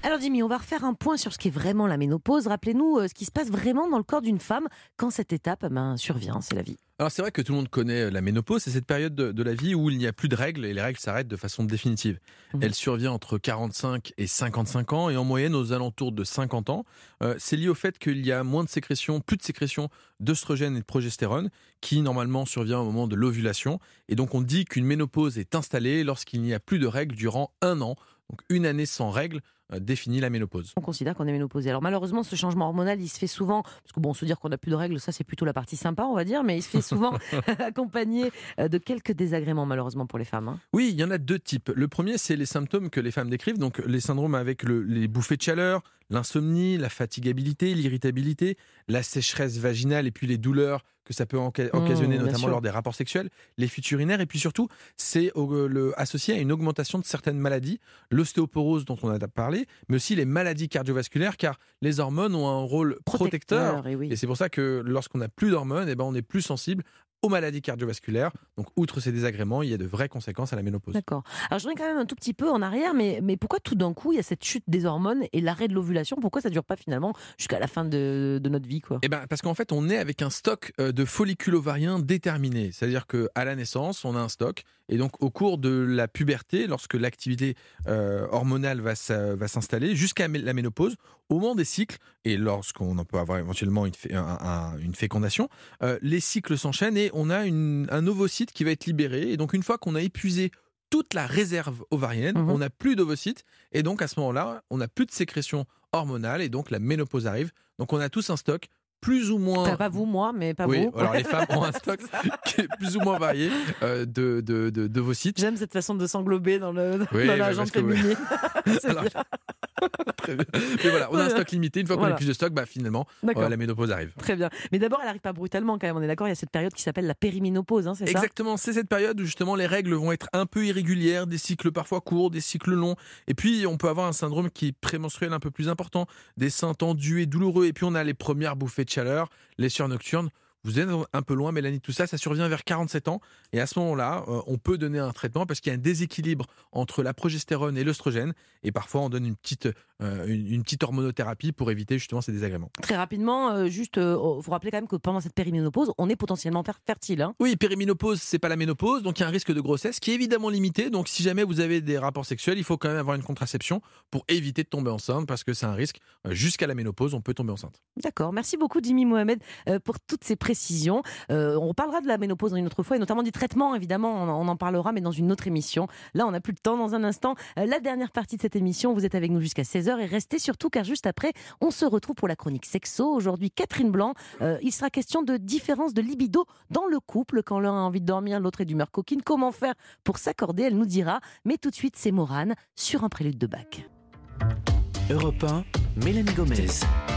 Alors Jimmy, on va refaire un point sur ce qui est vraiment la ménopause. Rappelez-nous euh, ce qui se passe vraiment dans le corps d'une femme quand cette étape eh ben, survient, c'est la vie.
Alors c'est vrai que tout le monde connaît la ménopause, c'est cette période de, de la vie où il n'y a plus de règles et les règles s'arrêtent de façon définitive. Mmh. Elle survient entre quarante-cinq et cinquante-cinq ans et en moyenne aux alentours de cinquante ans. Euh, c'est lié au fait qu'il y a moins de sécrétion, plus de sécrétion d'œstrogène et de progestérone qui normalement survient au moment de l'ovulation. Et donc on dit qu'une ménopause est installée lorsqu'il n'y a plus de règles durant un an. Donc une année sans règles euh, définit la ménopause.
On considère qu'on est ménopausé. Alors malheureusement, ce changement hormonal, il se fait souvent, parce que bon, se dire qu'on n'a plus de règles, ça c'est plutôt la partie sympa, on va dire, mais il se fait souvent accompagné de quelques désagréments malheureusement pour les femmes. Hein.
Oui, il y en a deux types. Le premier, c'est les symptômes que les femmes décrivent, donc les syndromes avec le, les bouffées de chaleur, l'insomnie, la fatigabilité, l'irritabilité, la sécheresse vaginale et puis les douleurs que ça peut enca- occasionner, mmh, notamment lors des rapports sexuels, les fuites urinaires, et puis surtout, c'est euh, le, associé à une augmentation de certaines maladies, l'ostéoporose dont on a parlé, mais aussi les maladies cardiovasculaires, car les hormones ont un rôle protecteur, protecteur et, oui. et c'est pour ça que lorsqu'on n'a plus d'hormones, eh ben, on est plus sensible aux maladies cardiovasculaires. Donc, outre ces désagréments, il y a de vraies conséquences à la ménopause.
D'accord. Alors, je reviens quand même un tout petit peu en arrière, mais, mais pourquoi tout d'un coup, il y a cette chute des hormones et l'arrêt de l'ovulation? Pourquoi ça ne dure pas finalement jusqu'à la fin de, de notre vie, quoi?
Eh ben, parce qu'en fait, on est avec un stock de follicules ovariens déterminé. C'est-à-dire qu'à la naissance, on a un stock. Et donc, au cours de la puberté, lorsque l'activité euh, hormonale va, va s'installer, jusqu'à la ménopause, au moment des cycles, et lorsqu'on en peut avoir éventuellement une, fé, un, un, une fécondation, euh, les cycles s'enchaînent et on a une, un ovocyte qui va être libéré. Et donc, une fois qu'on a épuisé toute la réserve ovarienne, mmh. on n'a plus d'ovocytes. Et donc, à ce moment-là, on n'a plus de sécrétion hormonale. Et donc, la ménopause arrive. Donc, on a tous un stock plus ou moins...
Enfin, pas vous, moi, mais pas
oui,
vous.
Alors les femmes ont un stock qui est plus ou moins varié euh, de, de, de, de vos sites.
J'aime cette façon de s'englober dans, le, dans
oui,
la jante féminine.
Alors, très bien. Mais voilà, on a un stock limité. Une fois qu'on voilà. a plus de stock, bah, finalement, euh, la ménopause arrive.
Très bien. Mais d'abord, elle n'arrive pas brutalement quand même. On est d'accord, il y a cette période qui s'appelle la périménopause, hein, c'est ça?
Exactement, c'est cette période où justement les règles vont être un peu irrégulières, des cycles parfois courts, des cycles longs. Et puis, on peut avoir un syndrome qui est prémenstruel un peu plus important, des seins tendus et douloureux. Et puis, on a les premières bouffées de chaleur, les sueurs nocturnes. Vous êtes un peu loin, Mélanie, tout ça, ça survient vers quarante-sept ans. Et à ce moment-là, euh, on peut donner un traitement parce qu'il y a un déséquilibre entre la progestérone et l'œstrogène. Et parfois, on donne une petite, euh, une, une petite hormonothérapie pour éviter justement ces désagréments. Très
rapidement, euh, juste, euh, vous rappelez quand même que pendant cette périménopause, on est potentiellement fertile. Hein.
Oui, périménopause, c'est pas la ménopause, donc il y a un risque de grossesse qui est évidemment limité. Donc si jamais vous avez des rapports sexuels, il faut quand même avoir une contraception pour éviter de tomber enceinte parce que c'est un risque. Euh, jusqu'à la ménopause, on peut tomber enceinte.
D'accord, merci beaucoup Jimmy Mohamed euh, pour toutes ces précisions. Euh, on parlera de la ménopause une autre fois et notamment du traitement, évidemment, on, on en parlera, mais dans une autre émission. Là, on n'a plus le temps. Dans un instant, euh, la dernière partie de cette émission, vous êtes avec nous jusqu'à seize heures et restez surtout car juste après, on se retrouve pour la chronique sexo. Aujourd'hui, Catherine Blanc, euh, il sera question de différence de libido dans le couple. Quand l'un a envie de dormir, l'autre est d'humeur coquine. Comment faire pour s'accorder? Elle nous dira. Mais tout de suite, c'est Morane sur un prélude de Bach.
Europe un, Mélanie Gomez.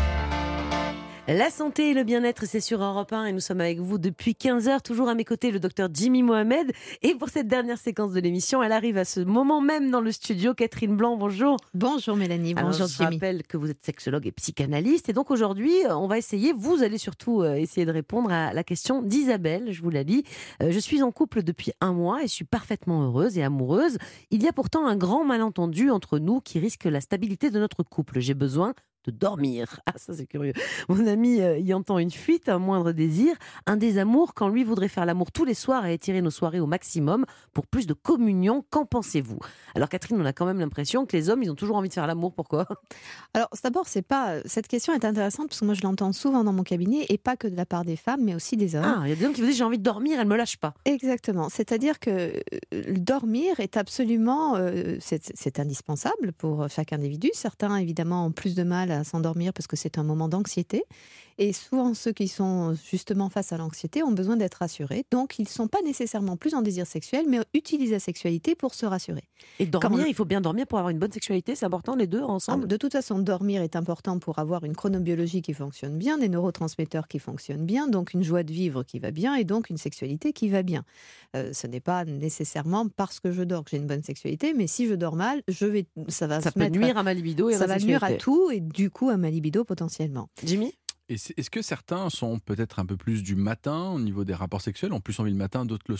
La santé et le bien-être, c'est sur Europe un et nous sommes avec vous depuis quinze heures, toujours à mes côtés le docteur Jimmy Mohamed. Et pour cette dernière séquence de l'émission, elle arrive à ce moment même dans le studio. Catherine Blanc, bonjour.
Bonjour Mélanie, bonjour
Alors, je
Jimmy.
Je rappelle que vous êtes sexologue et psychanalyste. Et donc aujourd'hui, on va essayer, vous allez surtout essayer de répondre à la question d'Isabelle, je vous la lis. Je suis en couple depuis un mois et je suis parfaitement heureuse et amoureuse. Il y a pourtant un grand malentendu entre nous qui risque la stabilité de notre couple. J'ai besoin de dormir. Ah, ça c'est curieux. Mon ami euh, y entend une fuite, un moindre désir, un désamour quand lui voudrait faire l'amour tous les soirs et étirer nos soirées au maximum pour plus de communion. Qu'en pensez-vous? Alors Catherine, on a quand même l'impression que les hommes, ils ont toujours envie de faire l'amour. Pourquoi?
Alors d'abord, c'est pas cette question est intéressante parce que moi je l'entends souvent dans mon cabinet et pas que de la part des femmes, mais aussi des hommes.
Ah, il y a des hommes qui vous disent j'ai envie de dormir, elle me lâche pas.
Exactement. C'est-à-dire que euh, dormir est absolument, euh, c'est, c'est indispensable pour chaque individu. Certains évidemment ont plus de mal à s'endormir parce que c'est un moment d'anxiété. Et souvent, ceux qui sont justement face à l'anxiété ont besoin d'être rassurés. Donc, ils ne sont pas nécessairement plus en désir sexuel, mais utilisent la sexualité pour se rassurer.
Et dormir, on... il faut bien dormir pour avoir une bonne sexualité, c'est important les deux ensemble?
De toute façon, dormir est important pour avoir une chronobiologie qui fonctionne bien, des neurotransmetteurs qui fonctionnent bien, donc une joie de vivre qui va bien et donc une sexualité qui va bien. Euh, ce n'est pas nécessairement parce que je dors que j'ai une bonne sexualité, mais si je dors mal, je vais, ça va
ça
se
peut
mettre
nuire à ma libido et à
ça
ma
va
sexualité.
nuire à tout et du coup à ma libido potentiellement.
Jimmy?
Et est-ce que certains sont peut-être un peu plus du matin au niveau des rapports sexuels, ont plus envie le matin, d'autres le soir?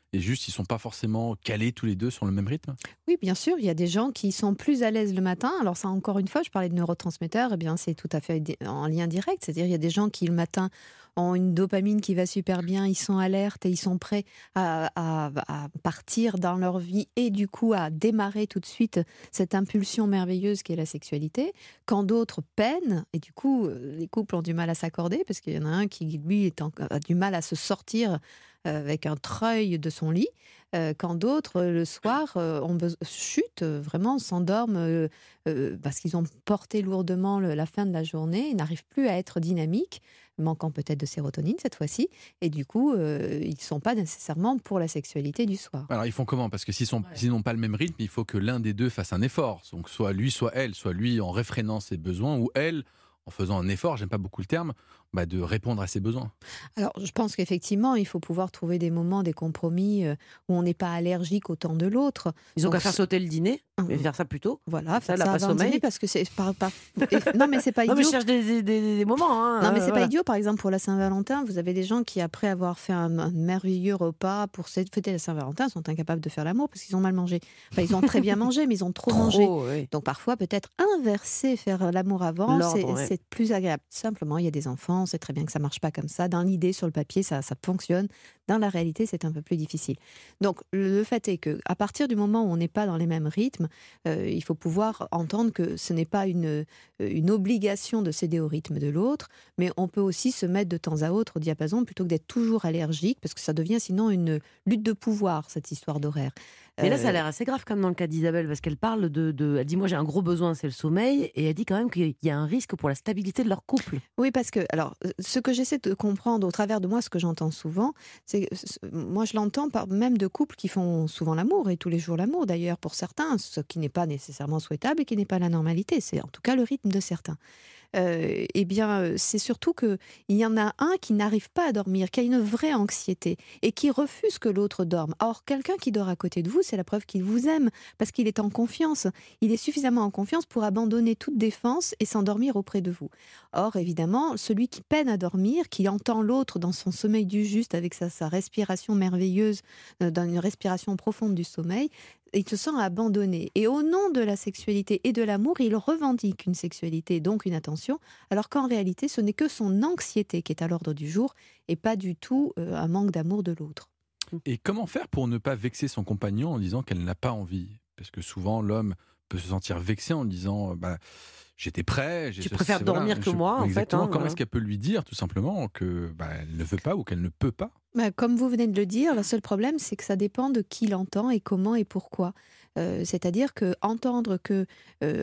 et juste ils sont pas forcément calés tous les deux sur le même rythme?
Oui, bien sûr, il y a des gens qui sont plus à l'aise le matin. Alors ça, encore une fois, je parlais de neurotransmetteurs, eh bien c'est tout à fait en lien direct. C'est-à-dire il y a des gens qui le matin ont une dopamine qui va super bien, ils sont alertes et ils sont prêts à, à, à partir dans leur vie et du coup à démarrer tout de suite cette impulsion merveilleuse qui est la sexualité, quand d'autres peinent et du coup les couples ont du mal à s'accorder parce qu'il y en a un qui lui est en, a du mal à se sortir avec un treuil de son lit, euh, quand d'autres, le soir, euh, ont be- chutent, euh, vraiment s'endorment euh, euh, parce qu'ils ont porté lourdement le- la fin de la journée et n'arrivent plus à être dynamiques, manquant peut-être de sérotonine cette fois-ci, et du coup, euh, ils ne sont pas nécessairement pour la sexualité du soir.
Alors ils font comment? Parce que s'ils sont, s'ils n'ont pas le même rythme, il faut que l'un des deux fasse un effort. Donc soit lui, soit elle, soit lui en réfrénant ses besoins, ou elle en faisant un effort, j'aime pas beaucoup le terme, bah de répondre à ses besoins.
Alors, je pense qu'effectivement, il faut pouvoir trouver des moments, des compromis euh, où on n'est pas allergique au temps de l'autre.
Ils ont
Donc,
qu'à faire sauter le dîner,
Hum.
mais faire ça plus tôt.
Voilà,
Ça,
faire
là,
ça
pas
avant le
sommeil.
dîner parce que c'est pas, pas- et- non mais c'est pas
Non,
idiot.
mais je cherche des, des- des- des moments. Hein,
Non, mais
euh,
c'est
voilà.
pas idiot. Par exemple, pour la Saint-Valentin, vous avez des gens qui, après avoir fait un, un merveilleux repas pour cette- fêter la Saint-Valentin, sont incapables de faire l'amour parce qu'ils ont mal mangé. Enfin, ils ont très bien mangé, mais ils ont trop,
Trop,
mangé.
oui.
Donc, parfois, peut-être inverser, faire l'amour avant,
L'ordre,
c'est
ouais.
c'est plus agréable. Simplement, il y a des enfants, on sait très bien que ça marche pas comme ça. Dans l'idée, sur le papier, ça, ça fonctionne. Dans la réalité, c'est un peu plus difficile. Donc, le fait est que, à partir du moment où on n'est pas dans les mêmes rythmes, euh, il faut pouvoir entendre que ce n'est pas une, une obligation de céder au rythme de l'autre, mais on peut aussi se mettre de temps à autre au diapason plutôt que d'être toujours allergique, parce que ça devient sinon une lutte de pouvoir, cette histoire d'horaire.
Mais là, ça a
Euh,
l'air assez grave, comme dans le cas d'Isabelle, parce qu'elle parle de, de. Elle dit, moi, j'ai un gros besoin, c'est le sommeil, et elle dit quand même qu'il y a un risque pour la stabilité de leur couple.
Oui, parce que, alors, euh, ce que j'essaie de comprendre au travers de moi, ce que j'entends souvent, c'est que ce- moi, je l'entends par même de couples qui font souvent l'amour, et tous les jours l'amour d'ailleurs, pour certains, ce qui n'est pas nécessairement souhaitable et qui n'est pas la normalité. C'est en tout cas le rythme de certains. Euh, eh bien, euh, c'est surtout qu'il y en a un qui n'arrive pas à dormir, qui a une vraie anxiété et qui refuse que l'autre dorme. Or, quelqu'un qui dort à côté de vous, c'est la preuve qu'il vous aime parce qu'il est en confiance. Il est suffisamment en confiance pour abandonner toute défense et s'endormir auprès de vous. Or, évidemment, celui qui peine à dormir, qui entend l'autre dans son sommeil du juste avec sa, sa respiration merveilleuse, euh, dans une respiration profonde du sommeil, il se sent abandonné. Et au nom de la sexualité et de l'amour, il revendique une sexualité, donc une attention, alors qu'en réalité, ce n'est que son anxiété qui est à l'ordre du jour et pas du tout euh, un manque d'amour de l'autre.
Et comment faire pour ne pas vexer son compagnon en disant qu'elle n'a pas envie? Parce que souvent, l'homme peut se sentir vexé en disant bah, j'étais prêt. j'ai-
Tu préfères
c'est-
dormir que moi, en fait,
Exactement.
hein,
Comment
voilà.
est-ce qu'elle peut lui dire, tout simplement, que bah, elle ne veut pas ou qu'elle ne peut pas?
Bah, comme vous venez de le dire, le seul problème, c'est que ça dépend de qui l'entend et comment et pourquoi. Euh, c'est-à-dire que entendre que euh,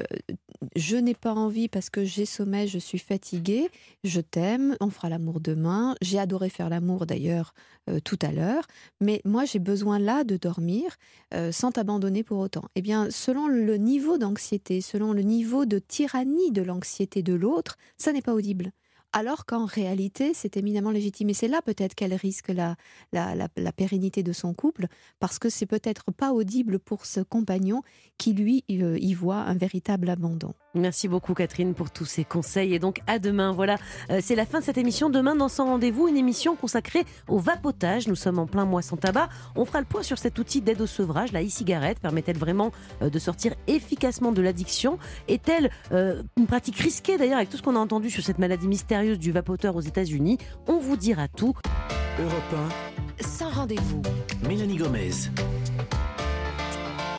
je n'ai pas envie parce que j'ai sommeil, je suis fatiguée, je t'aime, on fera l'amour demain, j'ai adoré faire l'amour d'ailleurs euh, tout à l'heure, mais moi j'ai besoin là de dormir euh, sans t'abandonner pour autant. Eh bien, selon le niveau d'anxiété, selon le niveau de tyrannie de l'anxiété de l'autre, ça n'est pas audible. Alors qu'en réalité, c'est éminemment légitime. Et c'est là peut-être qu'elle risque la, la, la, la pérennité de son couple, parce que c'est peut-être pas audible pour ce compagnon qui, lui, euh, y voit un véritable abandon.
Merci beaucoup Catherine pour tous ces conseils et donc à demain. Voilà, euh, c'est la fin de cette émission. Demain dans Sans Rendez-vous, une émission consacrée au vapotage. Nous sommes en plein mois sans tabac. On fera le point sur cet outil d'aide au sevrage, la e-cigarette. Permet-elle vraiment euh, de sortir efficacement de l'addiction? Est-elle euh, une pratique risquée d'ailleurs avec tout ce qu'on a entendu sur cette maladie mystérieuse du vapoteur aux États-Unis? On vous dira tout.
Europe un,
Sans rendez-vous.
Mélanie Gomez.